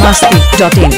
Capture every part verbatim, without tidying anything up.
मस्ती dot इन।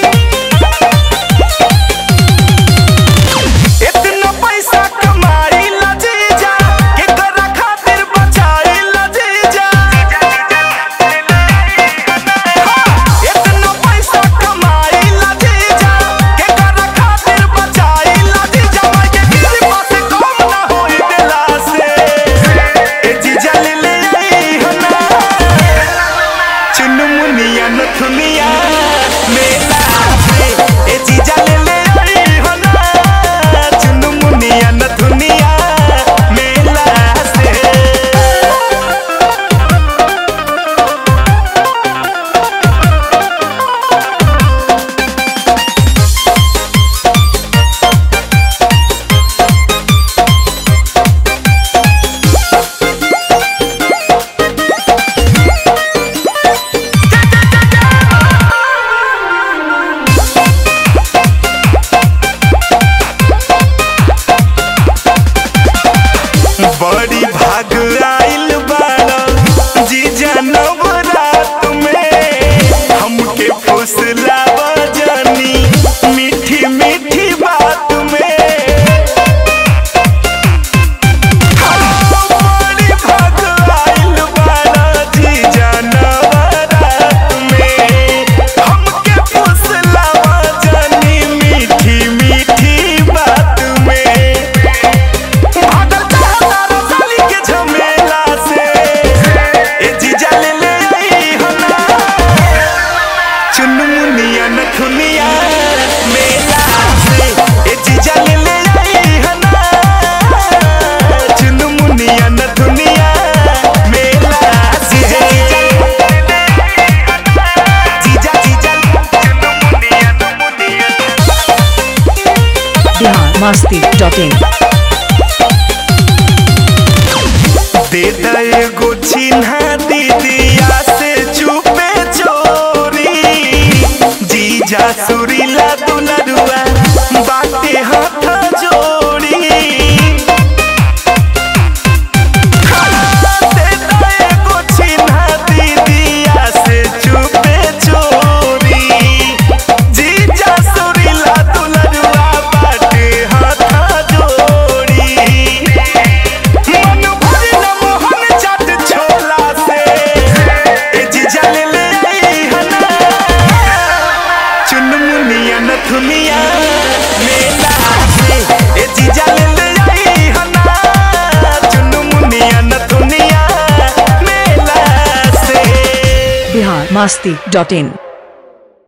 बड़ी भाग आइल बाड़ा जीजा नवरात में, हमके फुसलावा जानी मीठी मीठी बात में। बड़ी भाग आइल बाड़ा जीजा नवरात में, हमके फुसलावा जानी मीठी मीठी बात में। चुनमुनिया नथुनिया मेला से ए जीजा ले ले आई हना, चुनमुनिया नथुनिया मेला से जीजा जीजा चुनमुनिया नथुनिया। बिहार मस्ती डॉट इन। दे दे गो चिन्हा दीदिया से चुपे जीजा सुरीला दुलरुआ बाटे हाथ जोड़ी। दे दे गो चिन्हा दीदिया से चुपे चोरी, जीजा सुरीला दुलरुआ बाटे हाथ जोड़ी। मन भरी न मोहन चाट छोला से ए जीजा ले ले आई हना, चुनमुनिया नथुनिया मेला से ए जीजा ले ले आई हना, चुनमुनिया नथुनिया मेला से। बिहार मस्ती डॉट इन।